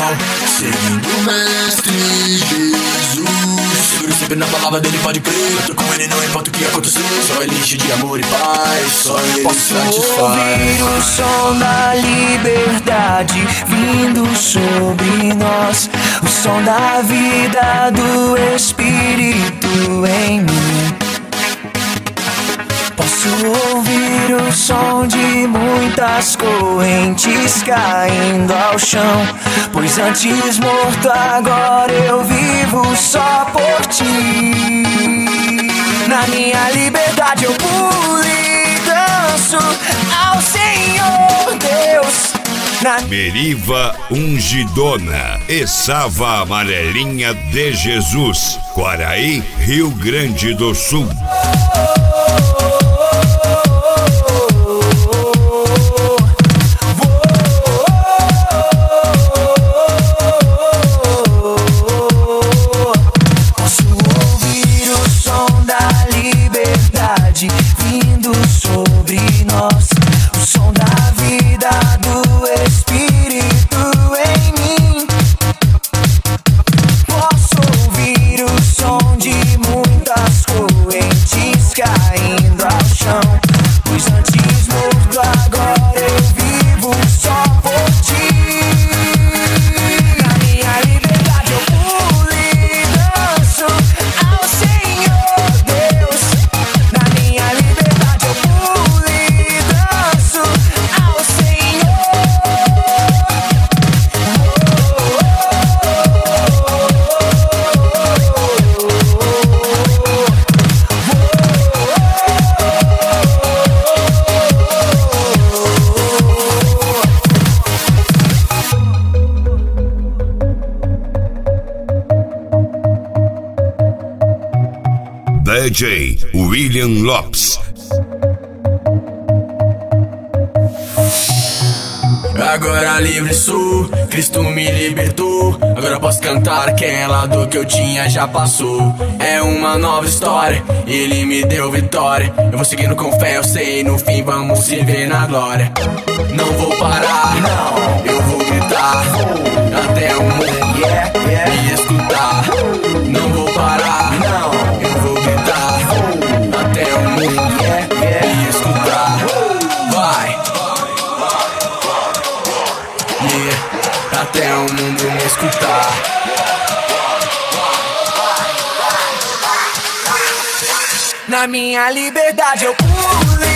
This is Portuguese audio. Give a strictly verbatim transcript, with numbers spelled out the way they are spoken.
chão, seguindo o mestre Jesus. Seguro sempre na palavra dele, pode crer. Eu tô com ele, não importa o que acontecer. Só ele enche de amor e paz, só ele posso satisfaz. ouvir o som da liberdade vindo sobre nós, o som da vida do Espírito em mim. Posso ouvir o som de muitas correntes caindo ao chão, pois antes morto agora eu vivo só por ti. Na minha liberdade eu pulo e danço ao Senhor Deus. Na... Meriva Ungidona e Sava Amarelinha de Jesus, Quaraí, Rio Grande do Sul. Vindo sobre nós, o som da vida do Espírito em mim. Posso ouvir o som de muitas correntes caindo ao chão, pois antes morto agora eu vivo só por ti. Na minha liberdade eu pulo e danço ao Senhor Deus. Na minha liberdade eu pulo e danço ao Senhor. D J William Lopes. Agora livre sou, Cristo me libertou. Agora posso cantar aquela dor que eu tinha já passou. É uma nova história, Ele me deu vitória. Eu vou seguindo com fé, eu sei, no fim vamos se ver na glória. Não vou parar, não, eu vou gritar até o mundo me escutar. Não vou parar, não, eu vou gritar até o mundo me escutar. Vai! Yeah, até o mundo me escutar. Na minha liberdade eu pulo